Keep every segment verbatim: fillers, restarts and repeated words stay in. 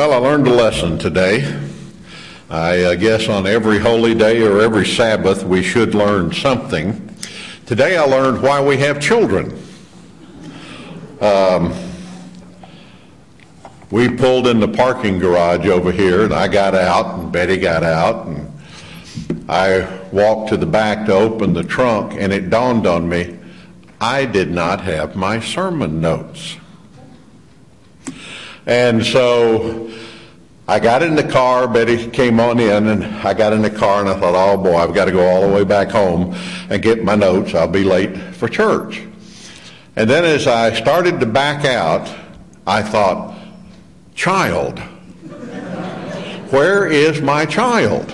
Well, I learned a lesson today. I uh, guess on every holy day or every Sabbath we should learn something. Today I learned why we have children. Um, we pulled in the parking garage over here, and I got out, and Betty got out, and I walked to the back to open the trunk, and it dawned on me, I did not have my sermon notes. And so I got in the car, Betty came on in, and I got in the car, and I thought, oh boy, I've got to go all the way back home and get my notes. I'll be late for church. And then as I started to back out, I thought, child, where is my child?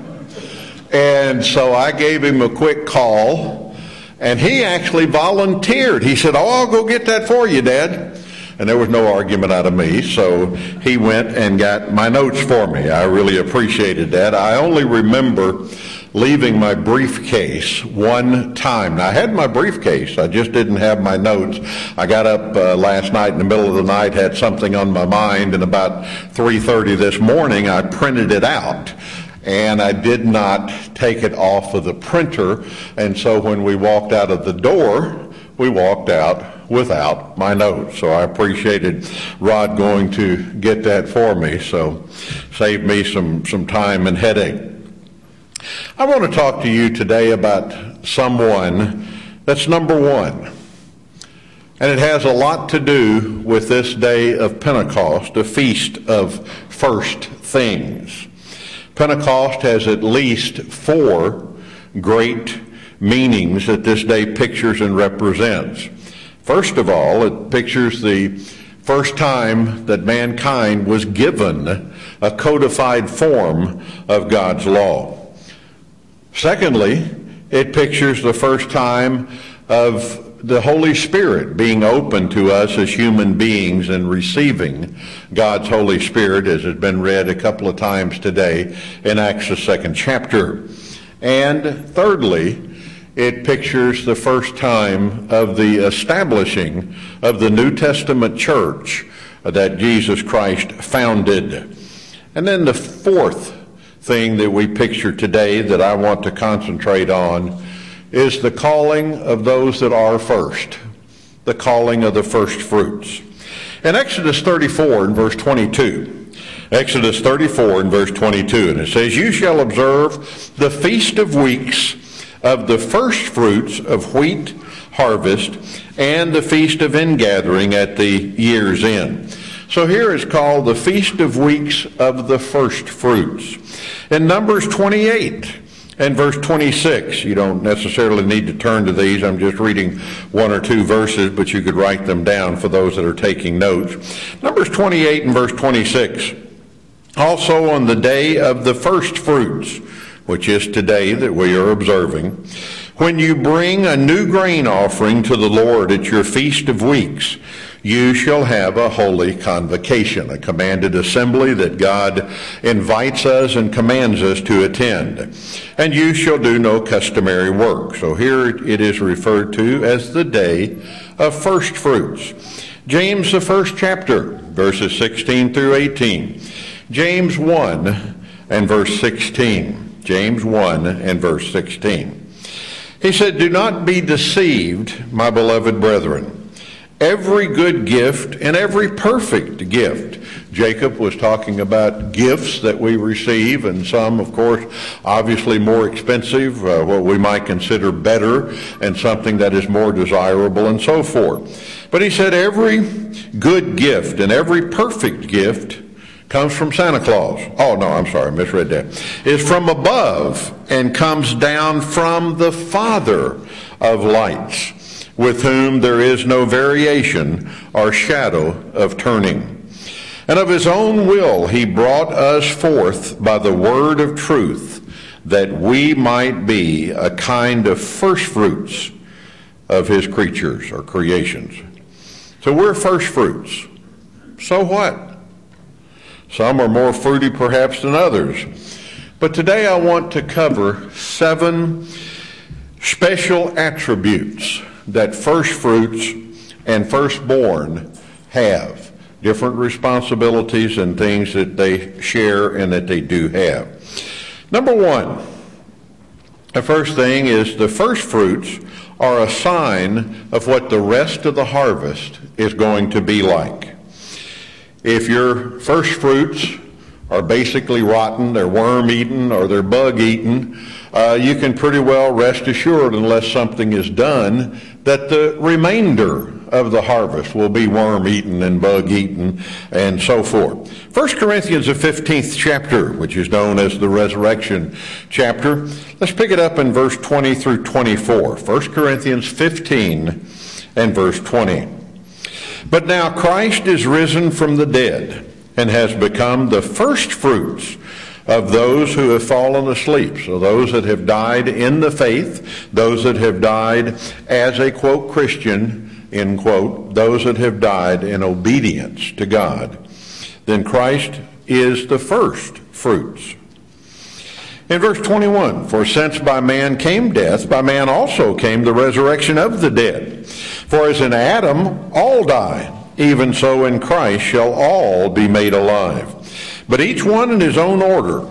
And so I gave him a quick call, and he actually volunteered. He said, oh, I'll go get that for you, Dad. And there was no argument out of me, so he went and got my notes for me. I really appreciated that. I only remember leaving my briefcase one time. Now, I had my briefcase. I just didn't have my notes. I got up uh, last night in the middle of the night, had something on my mind, and about three thirty this morning, I printed it out. And I did not take it off of the printer. And so when we walked out of the door, we walked out without my notes. So I appreciated Rod going to get that for me. So saved me some, some time and headache. I want to talk to you today about someone that's number one. And it has a lot to do with this day of Pentecost, a feast of first things. Pentecost has at least four great meanings that this day pictures and represents. First of all, it pictures the first time that mankind was given a codified form of God's law. Secondly, it pictures the first time of the Holy Spirit being open to us as human beings and receiving God's Holy Spirit, as has been read a couple of times today in Acts the second chapter. And thirdly, it pictures the first time of the establishing of the New Testament church that Jesus Christ founded. And then the fourth thing that we picture today that I want to concentrate on is the calling of those that are first, the calling of the first fruits. In Exodus thirty-four and verse twenty-two, Exodus thirty-four and verse twenty-two, and it says, you shall observe the Feast of Weeks of the first fruits of wheat harvest and the Feast of Ingathering at the year's end. So here is called the Feast of Weeks of the first fruits. In Numbers twenty-eight and verse twenty-six, you don't necessarily need to turn to these. I'm just reading one or two verses, but you could write them down for those that are taking notes. Numbers twenty-eight and verse twenty-six. Also on the day of the first fruits, which is today that we are observing, when you bring a new grain offering to the Lord at your Feast of Weeks, you shall have a holy convocation, a commanded assembly that God invites us and commands us to attend. And you shall do no customary work. So here it is referred to as the day of first fruits. James, the first chapter, verses sixteen through eighteen. James one and verse sixteen. James one and verse sixteen. He said, do not be deceived, my beloved brethren. Every good gift and every perfect gift. Jacob was talking about gifts that we receive, and some, of course, obviously more expensive, uh, what we might consider better, and something that is more desirable, and so forth. But he said every good gift and every perfect gift comes from Santa Claus. Oh, no, I'm sorry, I misread that. Is from above and comes down from the Father of lights, with whom there is no variation or shadow of turning. And of his own will he brought us forth by the word of truth, that we might be a kind of firstfruits of his creatures or creations. So we're firstfruits. So what? Some are more fruity perhaps than others. But today I want to cover seven special attributes that first fruits and firstborn have. different responsibilities and things that they share and that they do have. Number one, the first thing is the first fruits are a sign of what the rest of the harvest is going to be like. If your first fruits are basically rotten, they're worm-eaten or they're bug-eaten, uh, you can pretty well rest assured, unless something is done, that the remainder of the harvest will be worm-eaten and bug-eaten and so forth. First Corinthians, the fifteenth chapter, which is known as the resurrection chapter. Let's pick it up in verse twenty through twenty-four. First Corinthians fifteen and verse twenty. But now Christ is risen from the dead and has become the first fruits of those who have fallen asleep. So those that have died in the faith, those that have died as a, quote, Christian, end quote, those that have died in obedience to God. Then Christ is the first fruits. In verse twenty-one, for since by man came death, by man also came the resurrection of the dead. For as in Adam all die, even so in Christ shall all be made alive. But each one in his own order.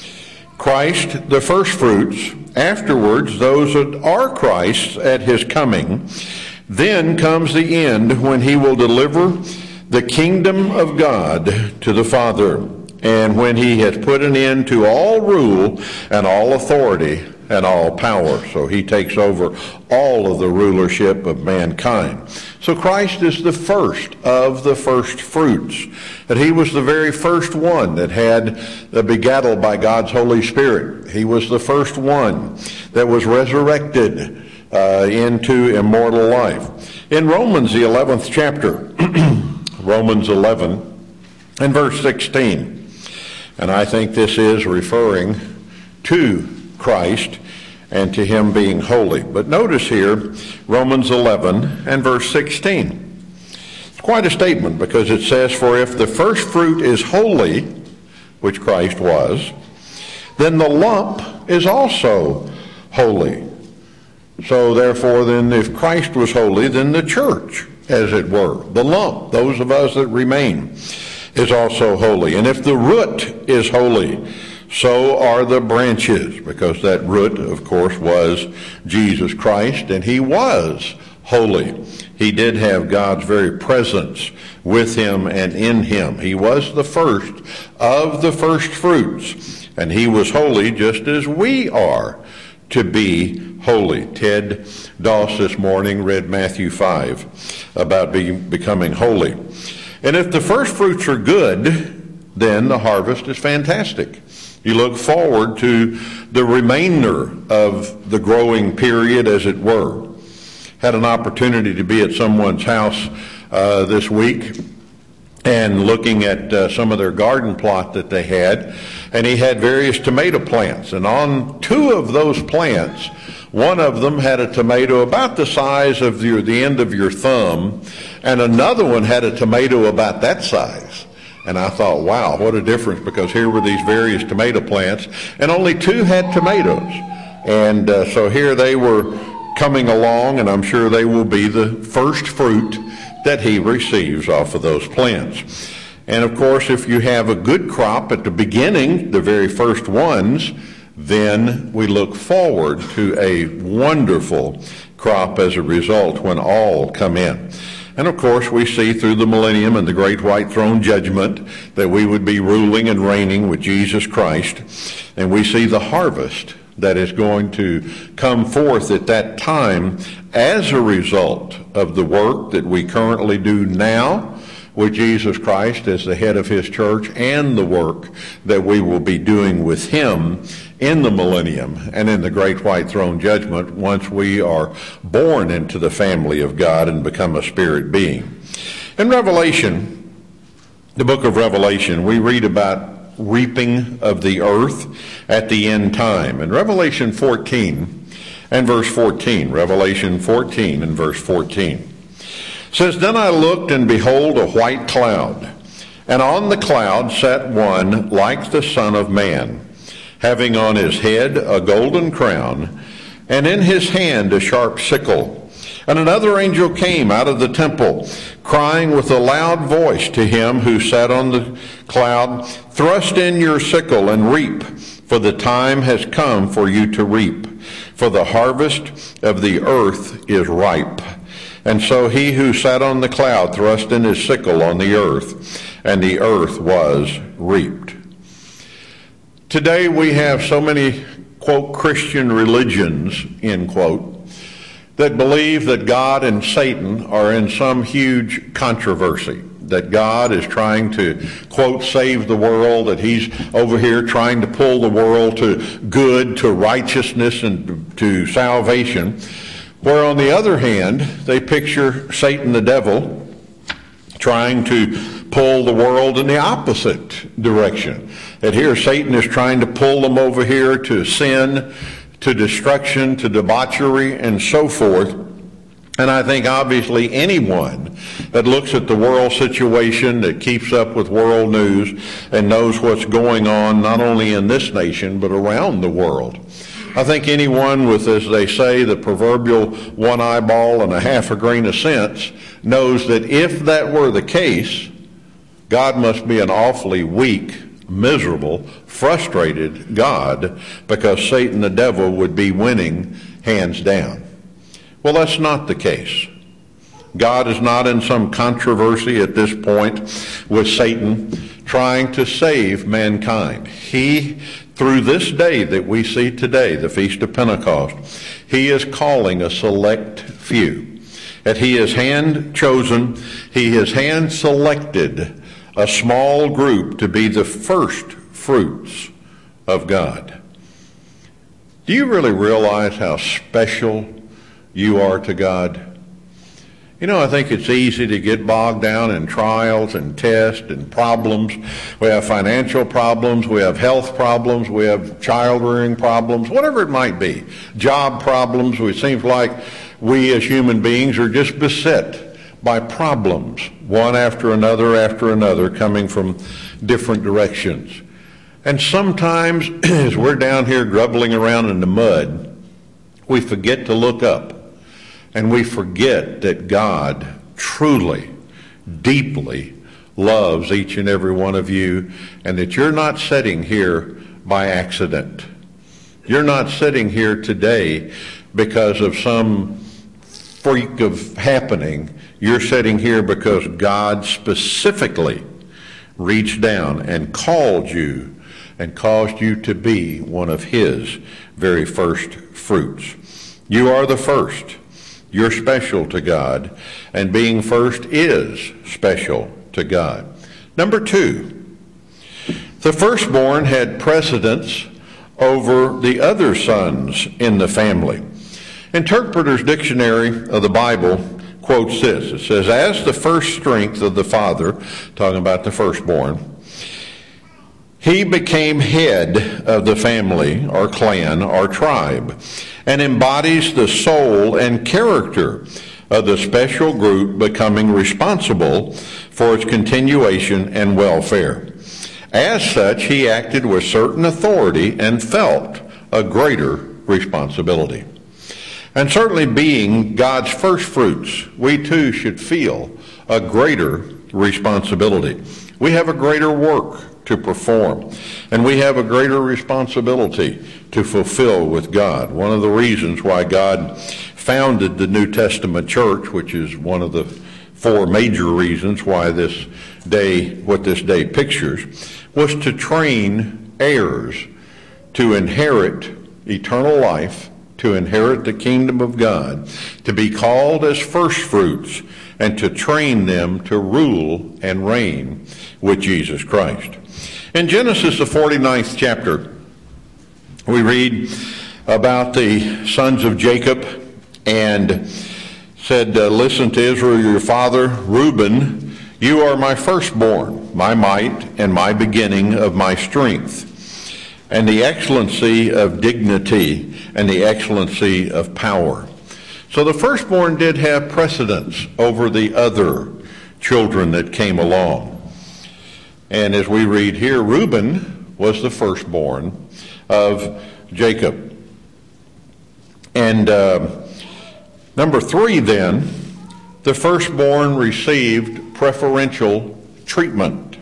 Christ the first fruits, afterwards those that are Christ's at his coming. Then comes the end, when he will deliver the kingdom of God to the Father, and when he has put an end to all rule and all authority and all power. So he takes over all of the rulership of mankind. So Christ is the first of the first fruits. That he was the very first one that had the begattled by God's Holy Spirit. He was the first one that was resurrected uh, into immortal life. In Romans, the eleventh chapter, Romans eleven and verse sixteen. And I think this is referring to Christ and to him being holy. But notice here, Romans eleven and verse sixteen. It's quite a statement, because it says, for if the first fruit is holy, which Christ was, then the lump is also holy. So therefore, then, if Christ was holy, then the church, as it were, the lump, those of us that remain, is also holy. And if the root is holy, so are the branches, because that root, of course, was Jesus Christ, and he was holy. He did have God's very presence with him and in him. He was the first of the first fruits, and he was holy just as we are to be holy. Ted Doss this morning read Matthew five about being, becoming holy. And if the first fruits are good, then the harvest is fantastic. You look forward to the remainder of the growing period, as it were. Had an opportunity to be at someone's house uh, this week and looking at uh, some of their garden plot that they had, and he had various tomato plants. And on two of those plants, one of them had a tomato about the size of your, the end of your thumb, and another one had a tomato about that size. And I thought, wow, what a difference, because here were these various tomato plants, and only two had tomatoes. And uh, so here they were coming along, and I'm sure they will be the first fruit that he receives off of those plants. And of course, if you have a good crop at the beginning, the very first ones, then we look forward to a wonderful crop as a result when all come in. And of course, we see through the millennium and the great white throne judgment that we would be ruling and reigning with Jesus Christ. And we see the harvest that is going to come forth at that time as a result of the work that we currently do now with Jesus Christ as the head of his church, and the work that we will be doing with him in the millennium and in the great white throne judgment once we are born into the family of God and become a spirit being. In Revelation, the book of Revelation, we read about reaping of the earth at the end time. In Revelation fourteen and verse fourteen, Revelation fourteen and verse fourteen, says, Then I looked, and behold, a white cloud, and on the cloud sat one like the Son of Man, having on his head a golden crown, and in his hand a sharp sickle. And another angel came out of the temple, crying with a loud voice to him who sat on the cloud, "Thrust in your sickle and reap, for the time has come for you to reap, for the harvest of the earth is ripe." And so he who sat on the cloud thrust in his sickle on the earth, and the earth was reaped. Today we have so many, quote, Christian religions, end quote, that believe that God and Satan are in some huge controversy, that God is trying to, quote, save the world, that he's over here trying to pull the world to good, to righteousness, and to salvation. Where on the other hand, they picture Satan the devil trying to pull the world in the opposite direction. That here Satan is trying to pull them over here to sin, to destruction, to debauchery, and so forth. And I think obviously anyone that looks at the world situation, that keeps up with world news, and knows what's going on not only in this nation, but around the world. I think anyone with, as they say, the proverbial one eyeball and a half a grain of sense knows that if that were the case, God must be an awfully weak, miserable, frustrated God, because Satan the devil would be winning hands down. Well, that's not the case. God is not in some controversy at this point with Satan trying to save mankind. He, through this day that we see today, the Feast of Pentecost, he is calling a select few. That he has hand chosen, he has hand selected a small group to be the first fruits of God. Do you really realize how special you are to God? You know, I think it's easy to get bogged down in trials and tests and problems. We have financial problems, we have health problems, we have child rearing problems, whatever it might be. Job problems. It seems like we as human beings are just beset by problems, one after another after another, coming from different directions. And sometimes, as we're down here grubbling around in the mud, we forget to look up, and we forget that God truly, deeply loves each and every one of you, and that you're not sitting here by accident. You're not sitting here today because of some freak of happening. You're sitting here because God specifically reached down and called you and caused you to be one of his very first fruits. You are the first. You're special to God, and being first is special to God. Number two, the firstborn had precedence over the other sons in the family. Interpreter's Dictionary of the Bible quotes this. It says, as the first strength of the father, talking about the firstborn, he became head of the family or clan or tribe, and embodies the soul and character of the special group, becoming responsible for its continuation and welfare. As such, he acted with certain authority and felt a greater responsibility. And certainly, being God's first fruits, we too should feel a greater responsibility. We have a greater work to perform, and we have a greater responsibility to fulfill with God. One of the reasons why God founded the New Testament church, which is one of the four major reasons why this day, what this day pictures, was to train heirs to inherit eternal life, to inherit the kingdom of God, to be called as first fruits, and to train them to rule and reign with Jesus Christ. In Genesis, the forty-ninth chapter, we read about the sons of Jacob, and said, uh, listen to Israel, your father, Reuben, you are my firstborn, my might, and my beginning of my strength, and the excellency of dignity, and the excellency of power. So the firstborn did have precedence over the other children that came along. And as we read here, Reuben was the firstborn of Jacob. And uh, Number three, then, the firstborn received preferential treatment.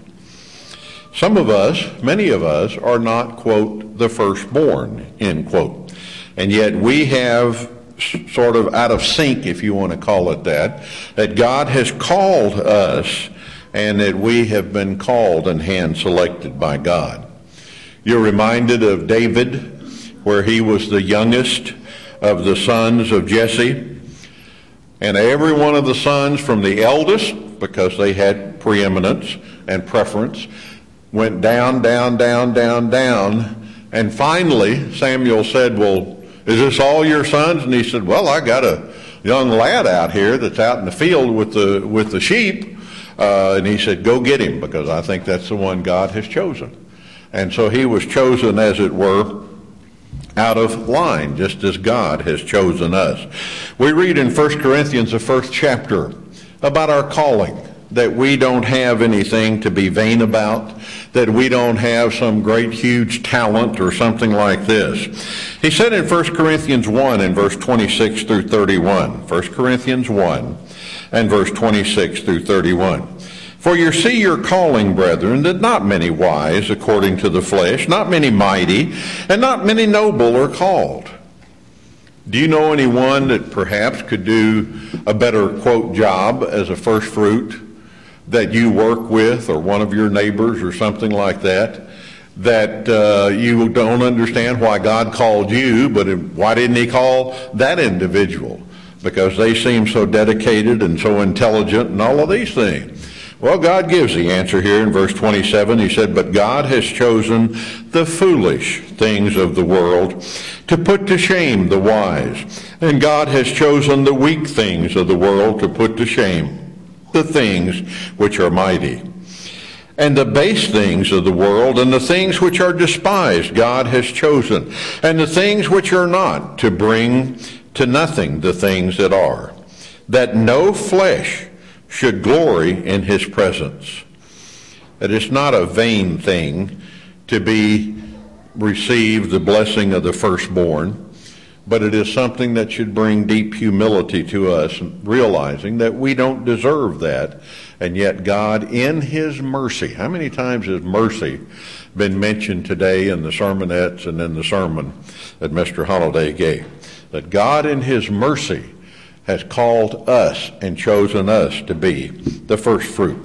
Some of us, many of us, are not, quote, the firstborn, end quote. And yet we have sort of out of sync, if you want to call it that, that God has called us and that we have been called and hand-selected by God. You're reminded of David, where he was the youngest of the sons of Jesse. And every one of the sons from the eldest, because they had preeminence and preference, went down, down, down, down, down. And finally, Samuel said, well, is this all your sons? And he said, well, I got a young lad out here that's out in the field with the with the sheep. Uh, and he said, go get him, because I think that's the one God has chosen. And so he was chosen, as it were, out of line, just as God has chosen us. We read in First Corinthians, the first chapter, about our calling, that we don't have anything to be vain about, that we don't have some great huge talent or something like this. He said in First Corinthians one in verse twenty-six through thirty-one, First Corinthians one and verse twenty-six through thirty-one. For you see your calling, brethren, that not many wise according to the flesh, not many mighty, and not many noble are called. Do you know anyone that perhaps could do a better, quote, job as a first fruit that you work with, or one of your neighbors or something like that, that uh, you don't understand why God called you, but why didn't he call that individual? Because they seem so dedicated and so intelligent and all of these things. Well, God gives the answer here in verse twenty-seven. He said, but God has chosen the foolish things of the world to put to shame the wise. And God has chosen the weak things of the world to put to shame the things which are mighty. And the base things of the world and the things which are despised God has chosen, and the things which are not, to bring to nothing the things that are, that no flesh should glory in his presence. That it's not a vain thing to be receive the blessing of the firstborn, but it is something that should bring deep humility to us, realizing that we don't deserve that, and yet God, in his mercy, how many times has mercy been mentioned today in the sermonettes and in the sermon that Mister Holliday gave? That God, in his mercy, has called us and chosen us to be the first fruit.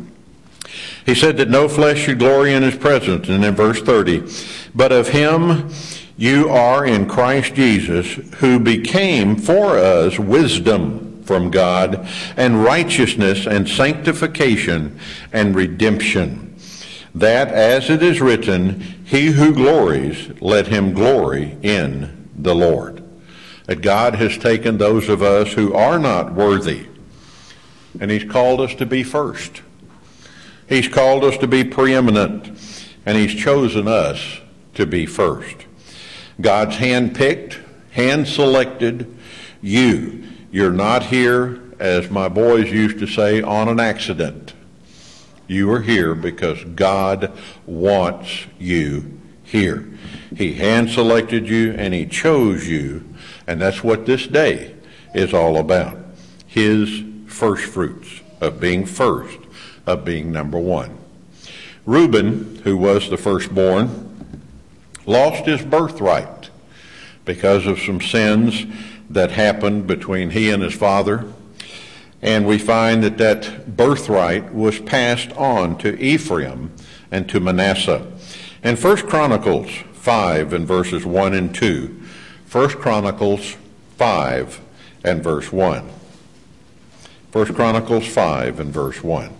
He said that no flesh should glory in his presence, and in verse thirty, but of him you are in Christ Jesus, who became for us wisdom from God, and righteousness, and sanctification, and redemption, that, as it is written, he who glories, let him glory in the Lord. That God has taken those of us who are not worthy, and he's called us to be first. He's called us to be preeminent, and he's chosen us to be first. God's hand-picked, hand-selected you. You're not here, as my boys used to say, on an accident. You are here because God wants you here. He hand-selected you, and he chose you, and that's what this day is all about. His first fruits of being first, of being number one. Reuben, who was the firstborn, lost his birthright because of some sins that happened between he and his father. And we find that that birthright was passed on to Ephraim and to Manasseh. In First Chronicles five and verses one and two, First Chronicles five and verse one. First Chronicles five and verse one.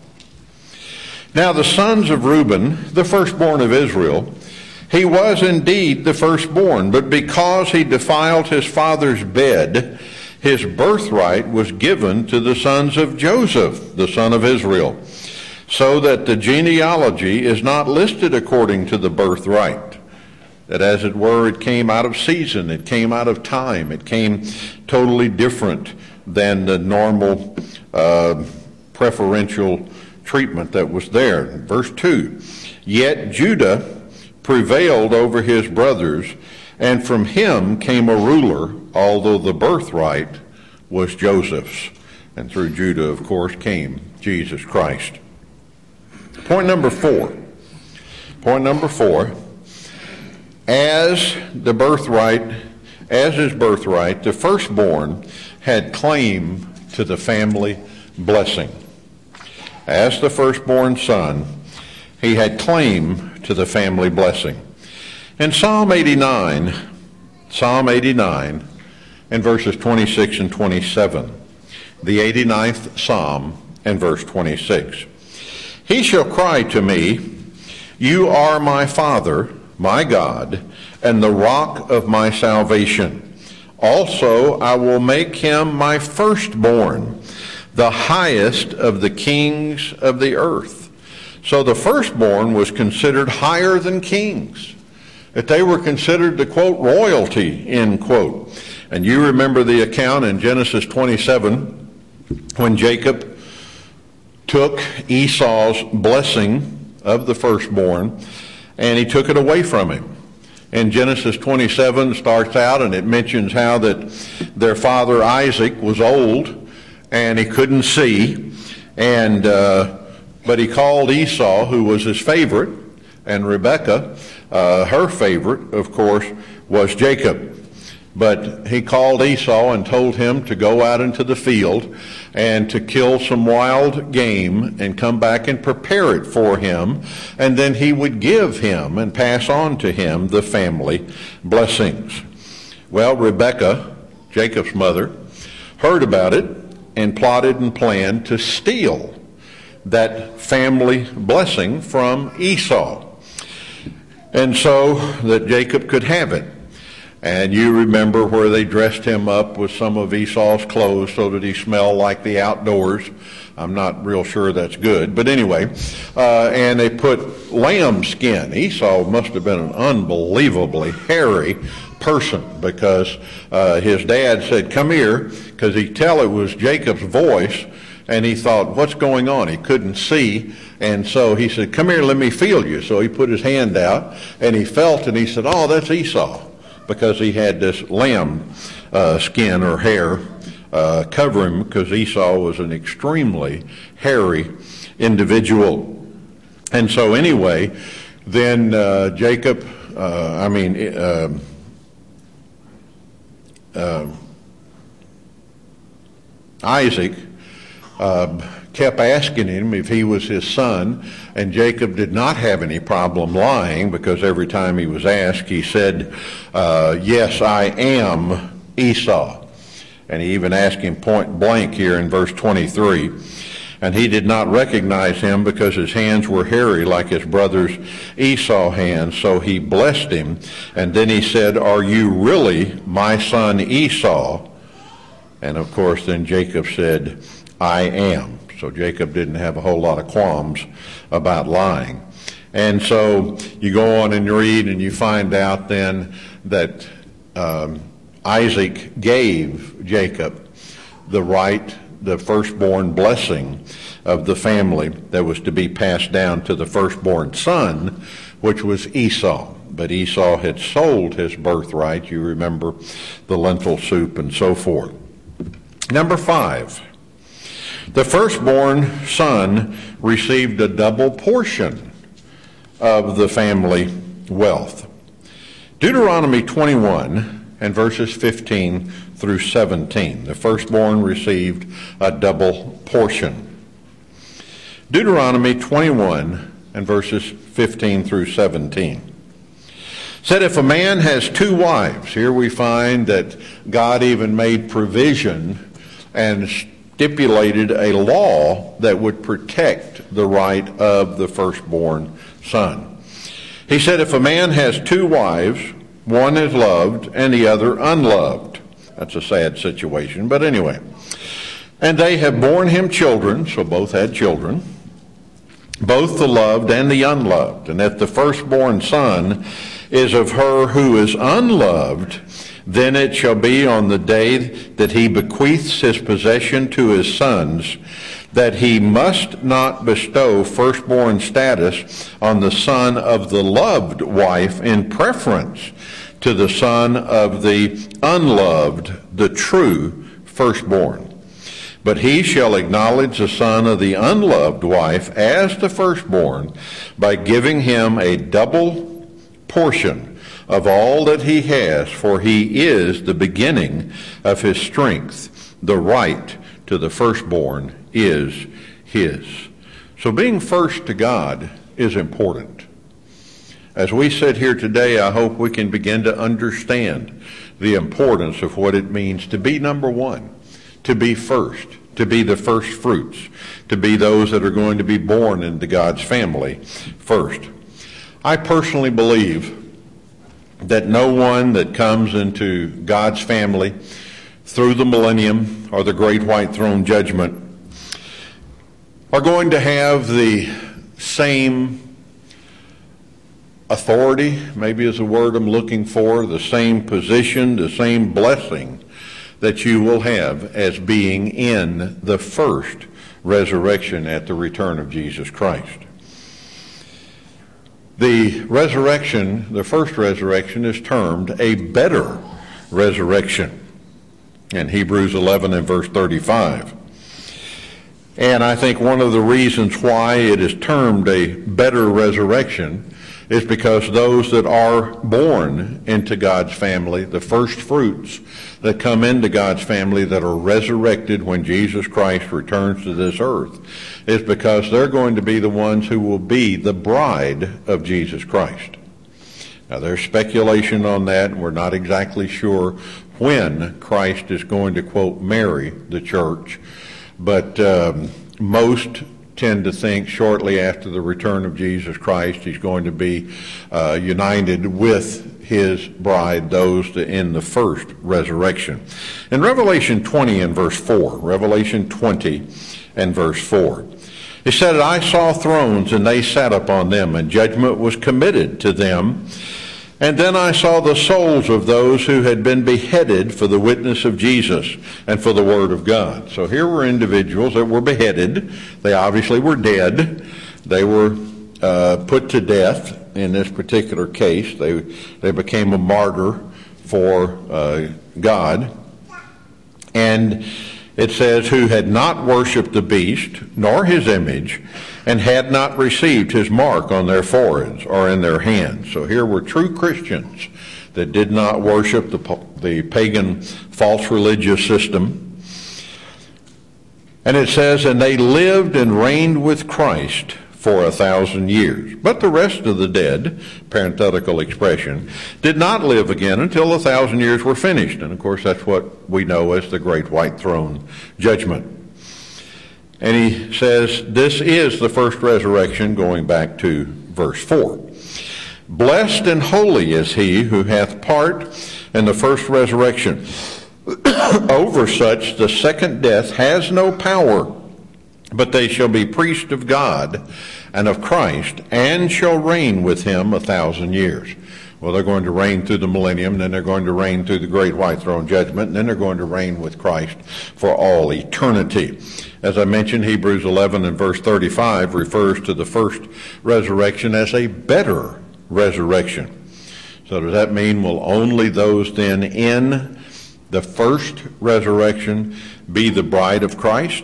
Now the sons of Reuben, the firstborn of Israel, he was indeed the firstborn, but because he defiled his father's bed, his birthright was given to the sons of Joseph, the son of Israel, so that the genealogy is not listed according to the birthright. That, as it were, it came out of season, it came out of time, it came totally different than the normal uh, preferential treatment that was there. Verse two, yet Judah prevailed over his brothers, and from him came a ruler, although the birthright was Joseph's. And through Judah, of course, came Jesus Christ. Point number four. Point number four. As the birthright, as his birthright, the firstborn had claim to the family blessing. As the firstborn son, he had claim to the family blessing. In Psalm eighty-nine, Psalm eighty-nine, and verses twenty-six and twenty-seven, the eighty-ninth Psalm and verse twenty-six. He shall cry to me, you are my Father, my God, and the rock of my salvation. Also I will make him my firstborn, the highest of the kings of the earth. So the firstborn was considered higher than kings, that they were considered the, quote, royalty, end quote. And you remember the account in Genesis twenty-seven when Jacob took Esau's blessing of the firstborn and he took it away from him. And Genesis twenty-seven starts out and it mentions how that their father Isaac was old and he couldn't see, and uh, but he called Esau, who was his favorite, and Rebekah, uh, her favorite, of course, was Jacob. But he called Esau and told him to go out into the field and to kill some wild game and come back and prepare it for him, and then he would give him and pass on to him the family blessings. Well, Rebekah, Jacob's mother, heard about it and plotted and planned to steal that family blessing from Esau, and so that Jacob could have it. And you remember where they dressed him up with some of Esau's clothes so that he smelled like the outdoors. I'm not real sure that's good, but anyway, uh, and they put lamb skin. Esau must have been an unbelievably hairy person, because uh, his dad said, come here, because he tell it was Jacob's voice, and he thought, what's going on? He couldn't see, and so he said, come here, let me feel you. So he put his hand out, and he felt, and he said, oh, that's Esau, because he had this lamb uh, skin or hair uh, cover him, because Esau was an extremely hairy individual. And so anyway, then uh, Jacob, uh, I mean, uh, uh, Isaac uh, kept asking him if he was his son, and Jacob did not have any problem lying, because every time he was asked, he said, uh, yes, I am Esau. And he even asked him point blank here in verse twenty-three. And he did not recognize him because his hands were hairy like his brother's Esau's hands. So he blessed him. And then he said, are you really my son Esau? And of course, then Jacob said, I am. So Jacob didn't have a whole lot of qualms about lying. And so you go on and read and you find out then that um, Isaac gave Jacob the right, the firstborn blessing of the family that was to be passed down to the firstborn son, which was Esau. But Esau had sold his birthright. You remember the lentil soup and so forth. Number five, the firstborn son received a double portion of the family wealth. Deuteronomy twenty-one and verses fifteen through seventeen. The firstborn received a double portion. Deuteronomy twenty-one and verses fifteen through seventeen. Said if a man has two wives, here we find that God even made provision and stipulated a law that would protect the right of the firstborn son. He said if a man has two wives, one is loved and the other unloved. That's a sad situation, but anyway. And they have borne him children, so both had children, both the loved and the unloved. And if the firstborn son is of her who is unloved, then it shall be on the day that he bequeaths his possession to his sons, that he must not bestow firstborn status on the son of the loved wife in preference to the son of the unloved, the true firstborn. But he shall acknowledge the son of the unloved wife as the firstborn by giving him a double portion of all that he has, for he is the beginning of his strength. The right to the firstborn is his. So being first to God is important. As we sit here today, I hope we can begin to understand the importance of what it means to be number one, to be first, to be the first fruits, to be those that are going to be born into God's family first. I personally believe that no one that comes into God's family through the millennium or the great white throne judgment are going to have the same authority, maybe is the word I'm looking for, the same position, the same blessing that you will have as being in the first resurrection at the return of Jesus Christ. The resurrection, the first resurrection, is termed a better resurrection in Hebrews eleven and verse thirty-five. And I think one of the reasons why it is termed a better resurrection is because those that are born into God's family, the first fruits that come into God's family that are resurrected when Jesus Christ returns to this earth, is because they're going to be the ones who will be the bride of Jesus Christ. Now there's speculation on that, and we're not exactly sure when Christ is going to, quote, marry the church, but um, most tend to think shortly after the return of Jesus Christ he's going to be uh, united with his bride, those in the first resurrection. In Revelation twenty and verse four, Revelation twenty and verse four, it said, I saw thrones, and they sat upon them, and judgment was committed to them. And then I saw the souls of those who had been beheaded for the witness of Jesus and for the word of God. So here were individuals that were beheaded. They obviously were dead. They were uh, put to death in this particular case. They, they became a martyr for uh, God. And it says, who had not worshipped the beast, nor his image, and had not received his mark on their foreheads or in their hands. So here were true Christians that did not worship the, the pagan false religious system. And it says, and they lived and reigned with Christ for a thousand years. But the rest of the dead, parenthetical expression, did not live again until a thousand years were finished. And of course that's what we know as the great white throne judgment. And he says, this is the first resurrection, going back to verse four. Blessed and holy is he who hath part in the first resurrection. Over such the second death has no power, but they shall be priests of God and of Christ, and shall reign with him a thousand years. Well, they're going to reign through the millennium, then they're going to reign through the great white throne judgment, and then they're going to reign with Christ for all eternity. As I mentioned, Hebrews eleven and verse thirty-five refers to the first resurrection as a better resurrection. So does that mean will only those then in the first resurrection be the bride of Christ?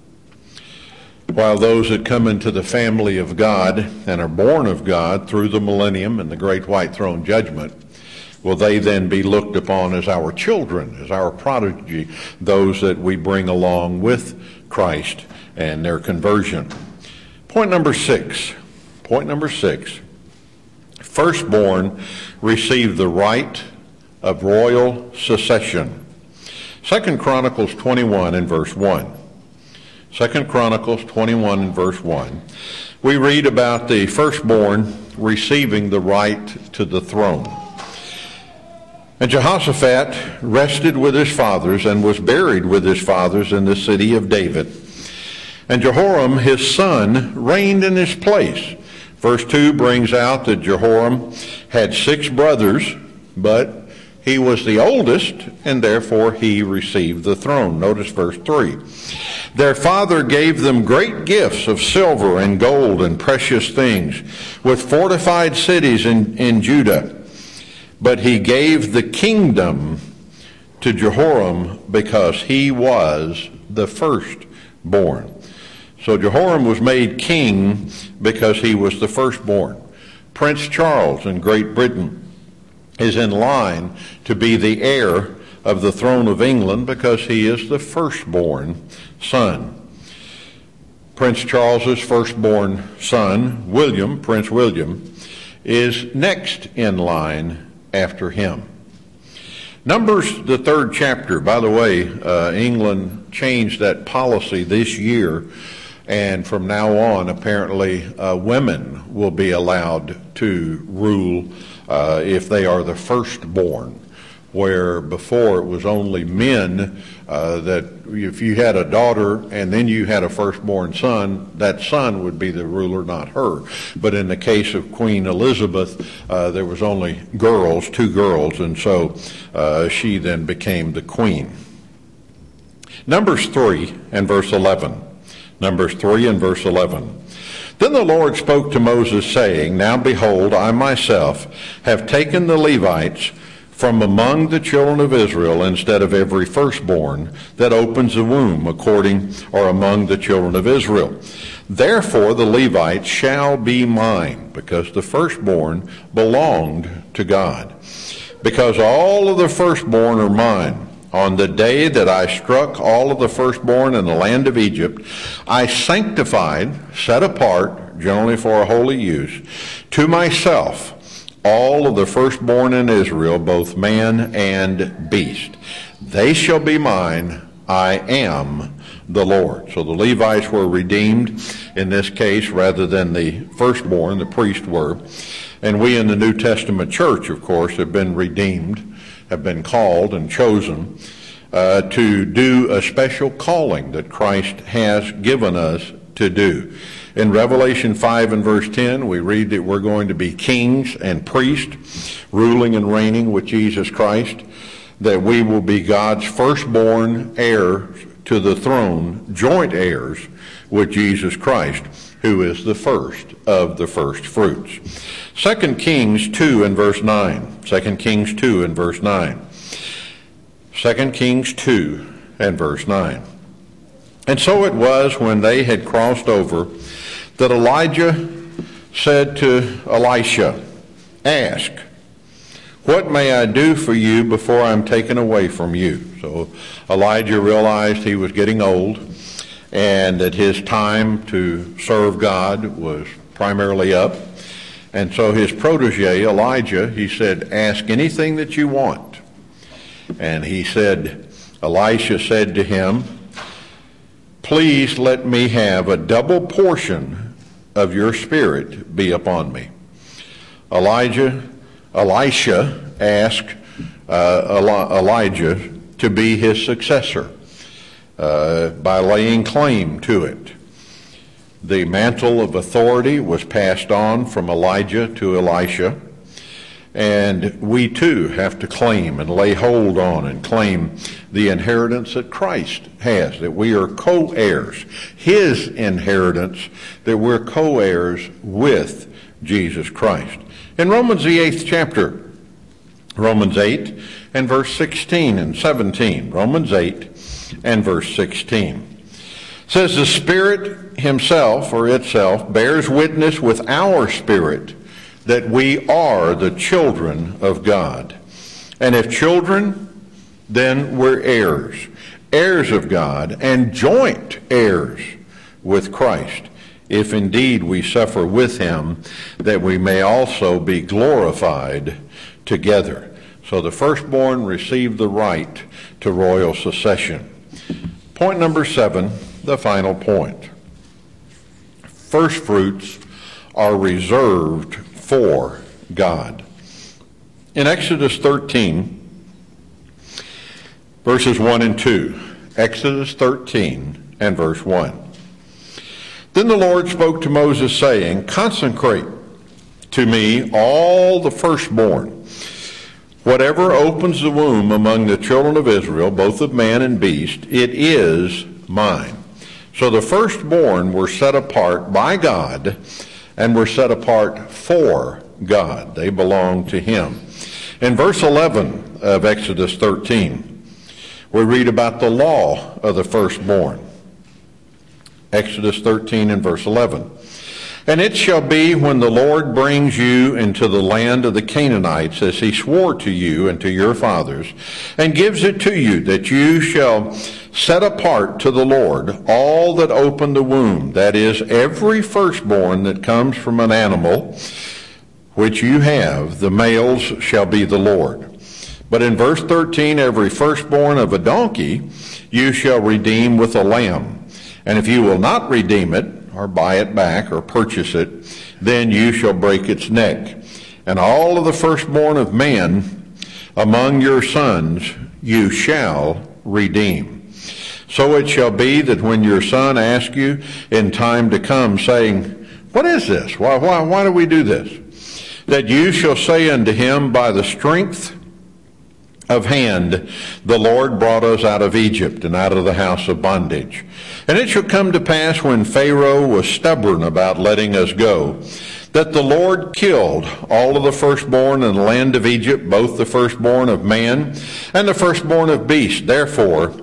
While those that come into the family of God and are born of God through the millennium and the great white throne judgment, will they then be looked upon as our children, as our prodigy, those that we bring along with Christ and their conversion? Point number six. Point number six. Firstborn receive the right of royal succession. Second Chronicles twenty-one and verse one. Second Chronicles twenty-one and verse one. We read about the firstborn receiving the right to the throne. And Jehoshaphat rested with his fathers and was buried with his fathers in the city of David. And Jehoram his son reigned in his place. Verse two brings out that Jehoram had six brothers, but he was the oldest, and therefore he received the throne. Notice verse three. Their father gave them great gifts of silver and gold and precious things, with fortified cities in, in Judah. But he gave the kingdom to Jehoram because he was the firstborn. So Jehoram was made king because he was the firstborn. Prince Charles in Great Britain is in line to be the heir of the throne of England because he is the firstborn son. Prince Charles's firstborn son, William, Prince William, is next in line after him. Numbers, the third chapter, by the way, uh, England changed that policy this year, and from now on, apparently, uh, women will be allowed to rule uh, if they are the firstborn, where before it was only men uh, that if you had a daughter and then you had a firstborn son, that son would be the ruler, not her. But in the case of Queen Elizabeth, uh, there was only girls, two girls, and so uh, she then became the queen. Numbers three and verse eleven. Numbers three and verse eleven. Then the Lord spoke to Moses, saying, Now behold, I myself have taken the Levites from among the children of Israel instead of every firstborn that opens the womb according or among the children of Israel. Therefore the Levites shall be mine, because the firstborn belonged to God. Because all of the firstborn are mine. On the day that I struck all of the firstborn in the land of Egypt, I sanctified, set apart, generally for a holy use, to myself all of the firstborn in Israel, both man and beast. They shall be mine. I am the Lord. So the Levites were redeemed in this case rather than the firstborn, the priests were. And we in the New Testament church, of course, have been redeemed, have been called and chosen uh, to do a special calling that Christ has given us to do. In Revelation five and verse ten, we read that we're going to be kings and priests, ruling and reigning with Jesus Christ, that we will be God's firstborn heir to the throne, joint heirs with Jesus Christ, who is the first of the first fruits. Second Kings two and verse nine. Second Kings two and verse nine. Second Kings two and verse nine. And so it was when they had crossed over that Elijah said to Elisha, Ask, what may I do for you before I'm taken away from you? So Elijah realized he was getting old and that his time to serve God was primarily up. And so his protege, Elijah, he said, Ask anything that you want. And he said, Elisha said to him, Please let me have a double portion of your spirit be upon me. Elijah, Elisha asked uh, Elijah to be his successor uh, by laying claim to it. The mantle of authority was passed on from Elijah to Elisha, and we too have to claim and lay hold on and claim the inheritance that Christ has, that we are co-heirs. His inheritance, that we're co-heirs with Jesus Christ. In Romans the eighth chapter, Romans eight and verse sixteen and seventeen. Romans eight and verse sixteen. Says the Spirit himself or itself bears witness with our spirit that we are the children of God. And if children, then we're heirs, heirs of God, and joint heirs with Christ, if indeed we suffer with him, that we may also be glorified together. So the firstborn received the right to royal succession. Point number seven, the final point. First fruits are reserved for God. In Exodus thirteen, verses one and two, Exodus thirteen and verse one. Then the Lord spoke to Moses, saying, Consecrate to me all the firstborn, whatever opens the womb among the children of Israel, both of man and beast, it is mine. So the firstborn were set apart by God and were set apart for God. They belong to him. In verse eleven of Exodus thirteen, we read about the law of the firstborn. Exodus thirteen and verse eleven. And it shall be when the Lord brings you into the land of the Canaanites, as he swore to you and to your fathers, and gives it to you, that you shall set apart to the Lord all that open the womb, that is, every firstborn that comes from an animal which you have, the males shall be the Lord. But in verse thirteen, every firstborn of a donkey you shall redeem with a lamb. And if you will not redeem it, or buy it back, or purchase it, then you shall break its neck. And all of the firstborn of man among your sons you shall redeem. So it shall be that when your son asks you in time to come, saying, what is this? Why, why, why do we do this? That you shall say unto him, by the strength of hand the Lord brought us out of Egypt and out of the house of bondage. And it shall come to pass, when Pharaoh was stubborn about letting us go, that the Lord killed all of the firstborn in the land of Egypt, both the firstborn of man and the firstborn of beast. Therefore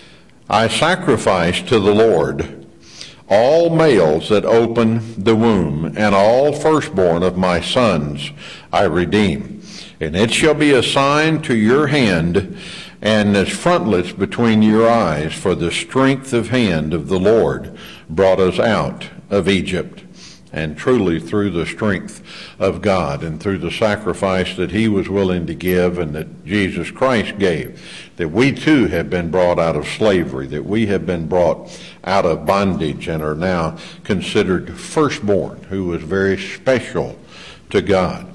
I sacrifice to the Lord all males that open the womb, and all firstborn of my sons I redeem. And it shall be a sign to your hand and as frontlets between your eyes, for the strength of hand of the Lord brought us out of Egypt. And truly, through the strength of God and through the sacrifice that he was willing to give and that Jesus Christ gave, that we too have been brought out of slavery, that we have been brought out of bondage and are now considered firstborn, who was very special to God.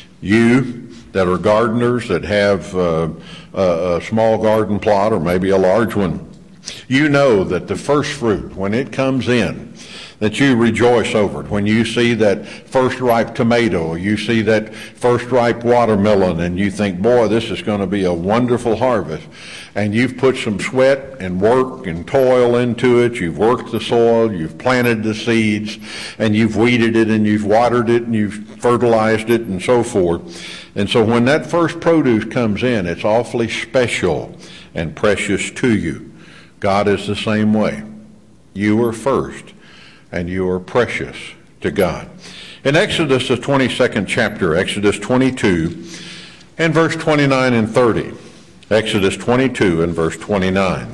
You that are gardeners, that have uh, a, a small garden plot or maybe a large one, you know that the first fruit, when it comes in, that you rejoice over it. When you see that first ripe tomato, or you see that first ripe watermelon, and you think, boy, this is going to be a wonderful harvest. And you've put some sweat and work and toil into it. You've worked the soil, you've planted the seeds, and you've weeded it, and you've watered it, and you've fertilized it, and so forth. And so when that first produce comes in, it's awfully special and precious to you. God is the same way. You are first, and you are precious to God. In Exodus, the twenty-second chapter, Exodus twenty-two, and verse twenty-nine and thirty. Exodus twenty-two and verse twenty-nine.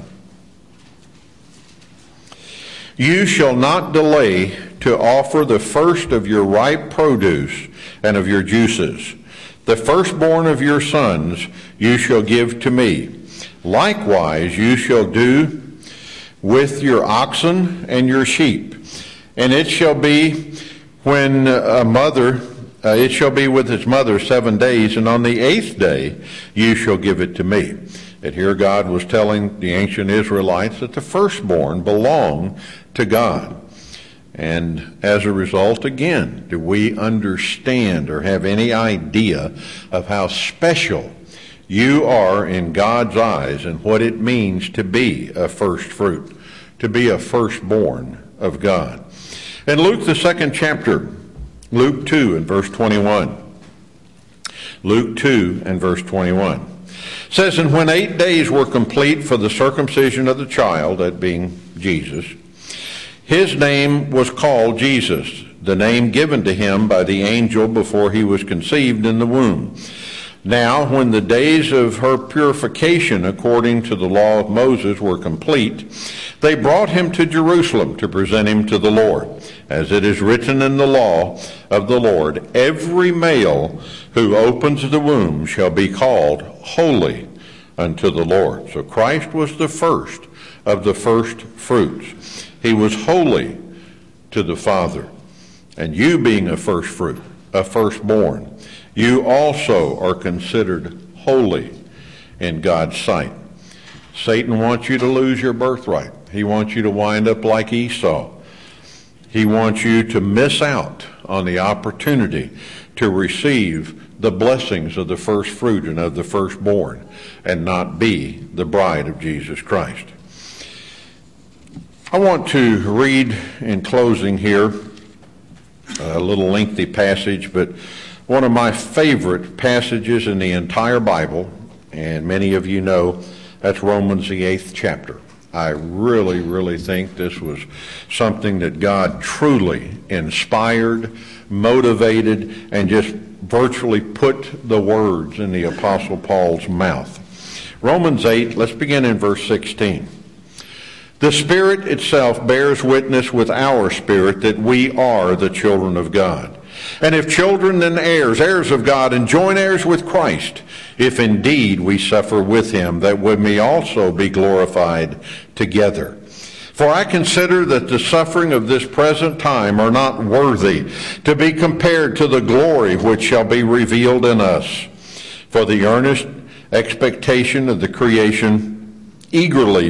You shall not delay to offer the first of your ripe produce and of your juices. The firstborn of your sons you shall give to me. Likewise you shall do with your oxen and your sheep. And it shall be when a mother, uh, it shall be with its mother seven days, and on the eighth day you shall give it to me. And here God was telling the ancient Israelites that the firstborn belonged to God. And as a result, again, do we understand or have any idea of how special you are in God's eyes and what it means to be a first fruit, to be a firstborn of God? In Luke, the second chapter, Luke two and verse twenty-one. Luke two and verse twenty-one says, and when eight days were complete for the circumcision of the child, that being Jesus, his name was called Jesus, the name given to him by the angel before he was conceived in the womb. Now, when the days of her purification according to the law of Moses were complete, they brought him to Jerusalem to present him to the Lord. As it is written in the law of the Lord, every male who opens the womb shall be called holy unto the Lord. So Christ was the first of the first fruits. He was holy to the Father. And you being a first fruit, a firstborn, you also are considered holy in God's sight. Satan wants you to lose your birthright. He wants you to wind up like Esau. He wants you to miss out on the opportunity to receive the blessings of the first fruit and of the firstborn and not be the bride of Jesus Christ. I want to read in closing here a little lengthy passage, but one of my favorite passages in the entire Bible, and many of you know That's Romans, the eighth chapter. I really, really think this was something that God truly inspired, motivated, and just virtually put the words in the Apostle Paul's mouth. Romans eight, let's begin in verse sixteen. The Spirit itself bears witness with our spirit that we are the children of God. And if children, then heirs, heirs of God, and joint heirs with Christ, if indeed we suffer with him, that we may also be glorified together. For I consider that the suffering of this present time are not worthy to be compared to the glory which shall be revealed in us. For the earnest expectation of the creation eagerly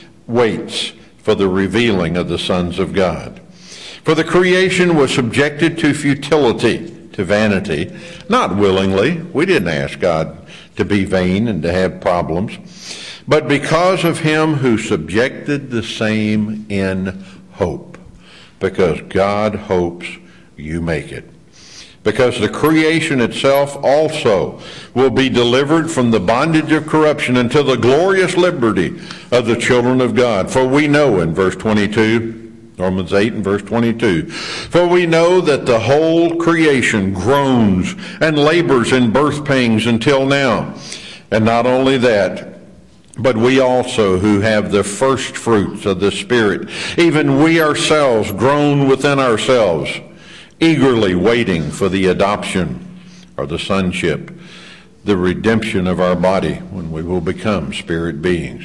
waits for the revealing of the sons of God. For the creation was subjected to futility, to vanity, not willingly. We didn't ask God to be vain and to have problems, but because of him who subjected the same in hope, because God hopes you make it. Because the creation itself also will be delivered from the bondage of corruption into the glorious liberty of the children of God. For we know in verse twenty-two, Romans eight and verse twenty-two, for we know that the whole creation groans and labors in birth pangs until now. And not only that, but we also who have the first fruits of the Spirit, even we ourselves groan within ourselves, eagerly waiting for the adoption or the sonship, the redemption of our body when we will become spirit beings.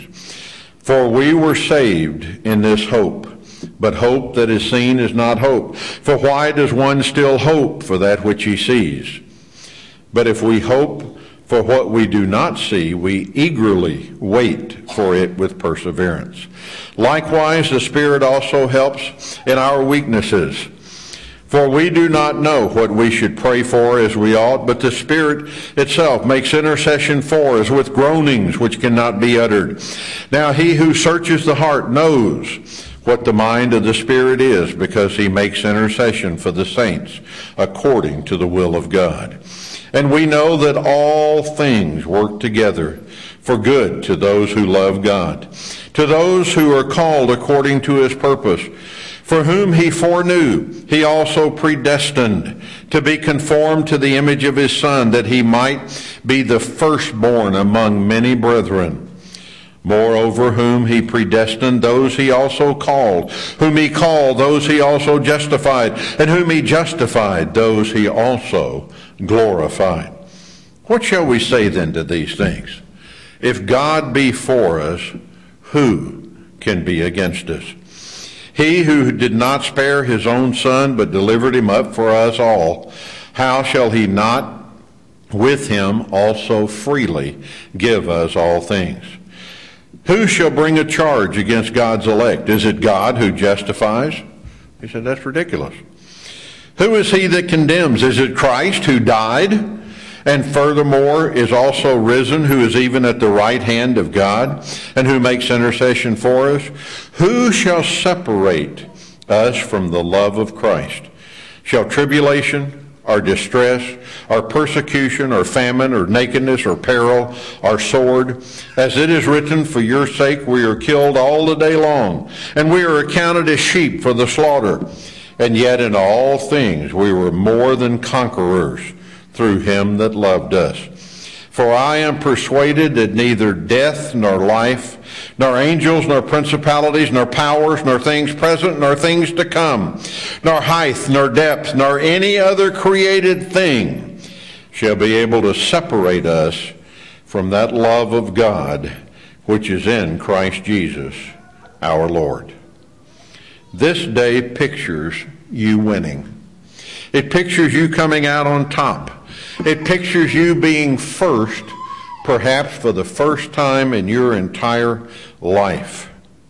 For we were saved in this hope. But hope that is seen is not hope. For why does one still hope for that which he sees? But if we hope for what we do not see, we eagerly wait for it with perseverance. Likewise, the Spirit also helps in our weaknesses. For we do not know what we should pray for as we ought, but the Spirit itself makes intercession for us with groanings which cannot be uttered. Now he who searches the heart knows what the mind of the Spirit is, because he makes intercession for the saints according to the will of God. And we know that all things work together for good to those who love God, to those who are called according to his purpose, for whom he foreknew, he also predestined to be conformed to the image of his Son, that he might be the firstborn among many brethren. Moreover, whom he predestined, those he also called. Whom he called, those he also justified. And whom he justified, those he also glorified. What shall we say then to these things? If God be for us, who can be against us? He who did not spare his own Son, but delivered him up for us all, how shall he not with him also freely give us all things? Who shall bring a charge against God's elect? Is it God who justifies? He said, that's ridiculous. Who is he that condemns? Is it Christ who died and furthermore is also risen, who is even at the right hand of God and who makes intercession for us? Who shall separate us from the love of Christ? Shall tribulation, or distress, or persecution, or famine, or nakedness, or peril, or sword? As it is written, for your sake we are killed all the day long, and we are accounted as sheep for the slaughter. And yet in all things we were more than conquerors through him that loved us. For I am persuaded that neither death nor life, nor angels, nor principalities, nor powers, nor things present, nor things to come, nor height, nor depth, nor any other created thing shall be able to separate us from that love of God which is in Christ Jesus our Lord. This day pictures you winning. It pictures you coming out on top. It pictures you being first, perhaps for the first time in your entire life.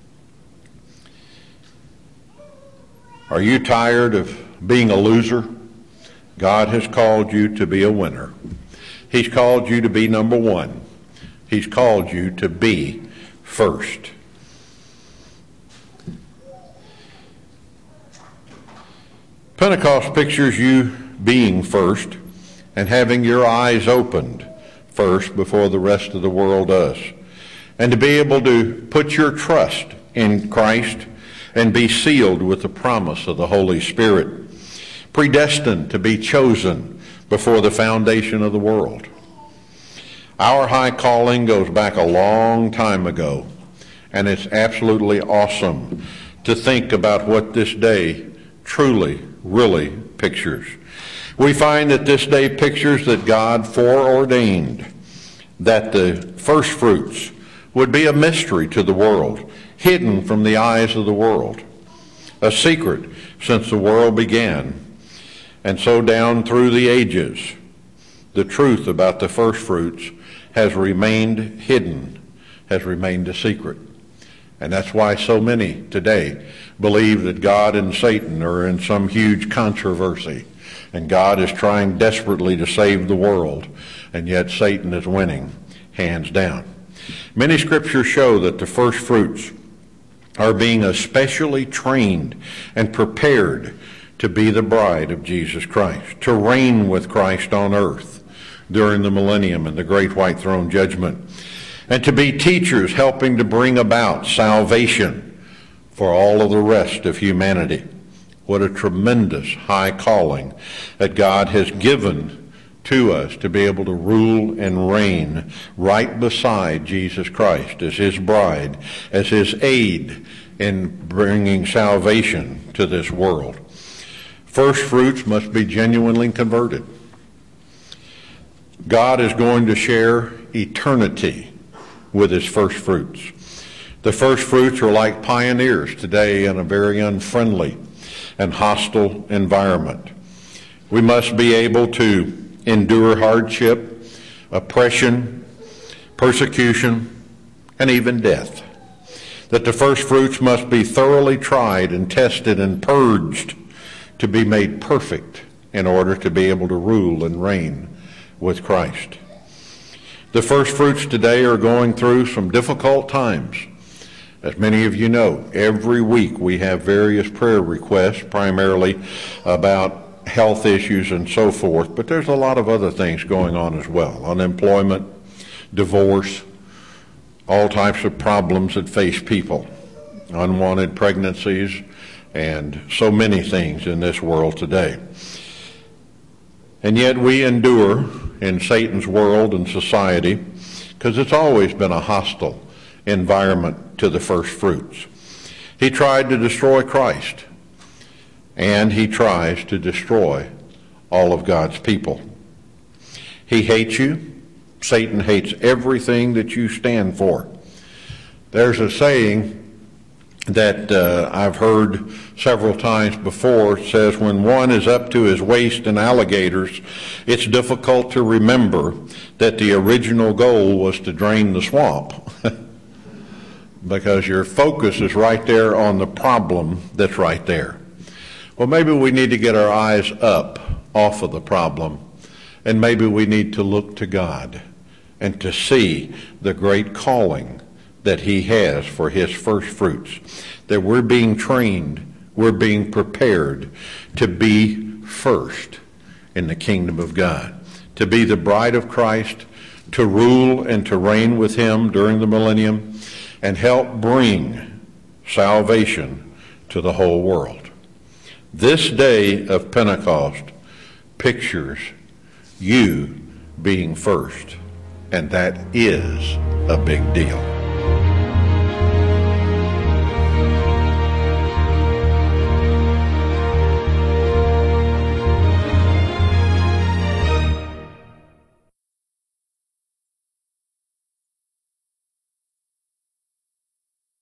Are you tired of being a loser? God has called you to be a winner. He's called you to be number one. He's called you to be first. Pentecost pictures you being first and having your eyes opened first before the rest of the world does. and to be able to put your trust in Christ and be sealed with the promise of the Holy Spirit, predestined to be chosen before the foundation of the world. Our high calling goes back a long time ago, and it's absolutely awesome to think about what this day truly, really pictures. We find that this day pictures that God foreordained that the first fruits would be a mystery to the world, hidden from the eyes of the world, a secret since the world began. And so down through the ages, the truth about the first fruits has remained hidden, has remained a secret. And that's why so many today believe that God and Satan are in some huge controversy, and God is trying desperately to save the world, and yet Satan is winning hands down. Many scriptures show that the first fruits are being especially trained and prepared to be the bride of Jesus Christ, to reign with Christ on earth during the millennium and the great white throne judgment, and to be teachers helping to bring about salvation for all of the rest of humanity. What a tremendous high calling that God has given to us to be able to rule and reign right beside Jesus Christ as his bride, as his aid in bringing salvation to this world. First fruits must be genuinely converted. God is going to share eternity with his first fruits. The first fruits are like pioneers today in a very unfriendly and hostile environment. We must be able to endure hardship, oppression, persecution, and even death. That the first fruits must be thoroughly tried and tested and purged to be made perfect in order to be able to rule and reign with Christ. The first fruits today are going through some difficult times. As many of you know, every week we have various prayer requests, primarily about health issues and so forth, but there's a lot of other things going on as well. Unemployment, divorce, all types of problems that face people, unwanted pregnancies, and so many things in this world today. And yet we endure in Satan's world and society because it's always been a hostile environment to the first fruits. He tried to destroy Christ, and he tries to destroy all of God's people. He hates you. Satan hates everything that you stand for. There's a saying that uh, I've heard several times before. It says, when one is up to his waist in alligators, it's difficult to remember that the original goal was to drain the swamp. Because your focus is right there on the problem that's right there. Well, maybe we need to get our eyes up off of the problem, and maybe we need to look to God and to see the great calling that he has for his first fruits, that we're being trained, we're being prepared to be first in the kingdom of God, to be the bride of Christ, to rule and to reign with him during the millennium, and help bring salvation to the whole world. This day of Pentecost pictures you being first, and that is a big deal.